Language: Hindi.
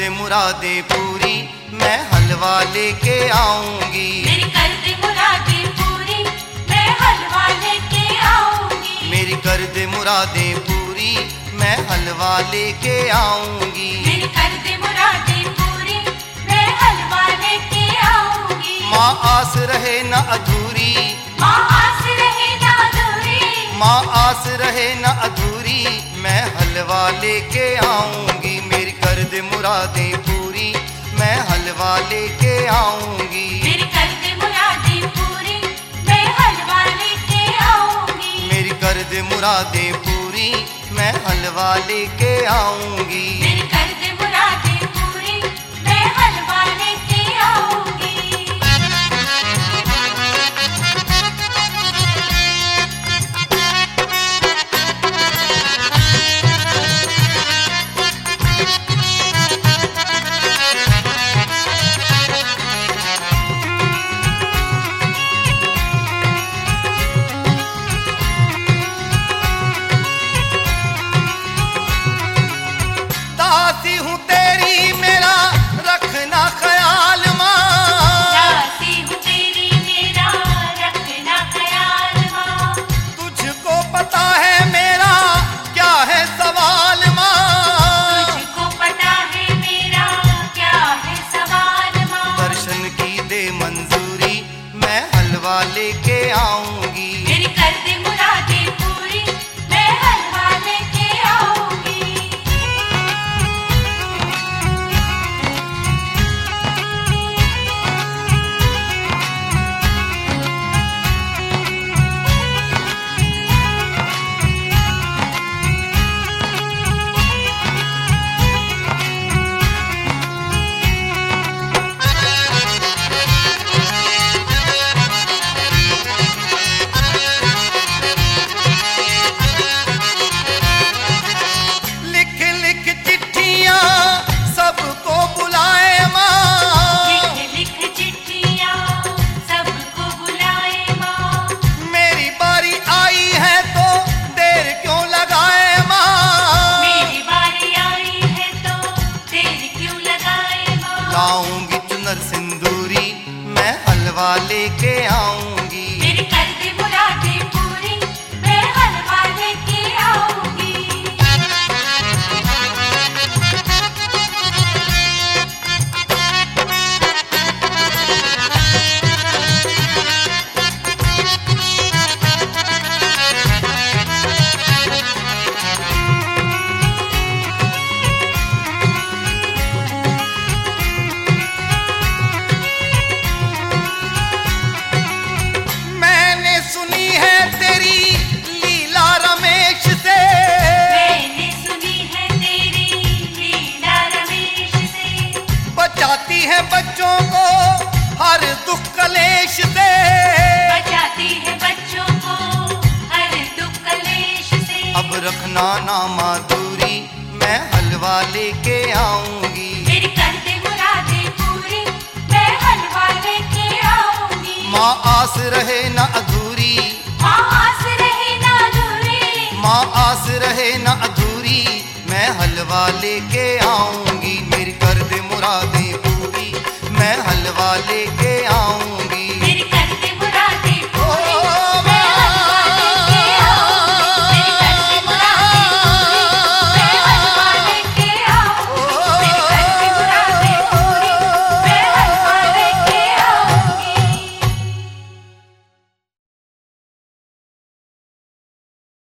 मुरादें पूरी मैं हलवा लेके आऊंगी। मेरी कर दे मुरादें पूरी मैं हलवा लेके आऊंगी। मेरी कर दे मुरादें पूरी मैं हलवा लेके आऊंगी। मेरी कर दे मुरादें पूरी मैं हलवा लेके आऊंगी। माँ आस रहे न अधूरी, माँ आस रहे ना अधूरी, माँ आस रहे न अधूरी मैं हलवा लेके आऊंगी। मेरी कर दे मुरादें पूरी मैं हलवा लेके आऊंगी। मेरी कर दे मुरादें पूरी मैं हलवा लेके आऊंगी। मेरी कर दे मुरादें पूरी मैं हलवा लेके आऊंगी। मेरी कर दे मुरादें पूरी मैं हलवा लेके आऊंगी। दासी हूँ तेरी मेरा रखना ख्याल माँ, दासी हूँ तेरी मेरा रखना ख्याल माँ। तुझको पता है मेरा क्या है सवाल माँ। तुझको पता है मेरा क्या है सवाल माँ। दर्शन की दे मंजूरी मैं हलवा लेके आऊंगी। मेरी कर दे मुरादें पूरी मैं हलवा लेके आऊंगी। लिख लिख चिट्ठियाँ सबको बुलाए माँ। लिख लिख चिट्ठियाँ सबको बुलाए माँ। मेरी बारी आई है तो देर क्यों लगाए माँ। मेरी बारी आई है तो देर क्यों लगाए माँ। लाऊंगी चुनर सिंदूरी मैं हलवा लेके आऊंगी। मेरी कर दे मुरादें पूरी मैं हलवा लेके आऊंगी। मैंने सुनी है तेरी लीला रमेश से, मैंने सुनी है तेरी लीला रमेश से। बचाती है बच्चों को हर दुख कलेश से। बचाती है बच्चों को हर दुख कलेश से। अब रखना ना माधुरी मैं हलवा लेके आऊंगी। मेरी कर दे मुरादें पूरी मैं हलवा लेके आऊंगी। माँ आस रहे न अधूरी, माँ आस रहे ना अधूरी, माँ आस रहे न अधूरी मैं हलवा लेके आऊंगी। मेरी कर दे मुरादें पूरी मैं हलवा लेके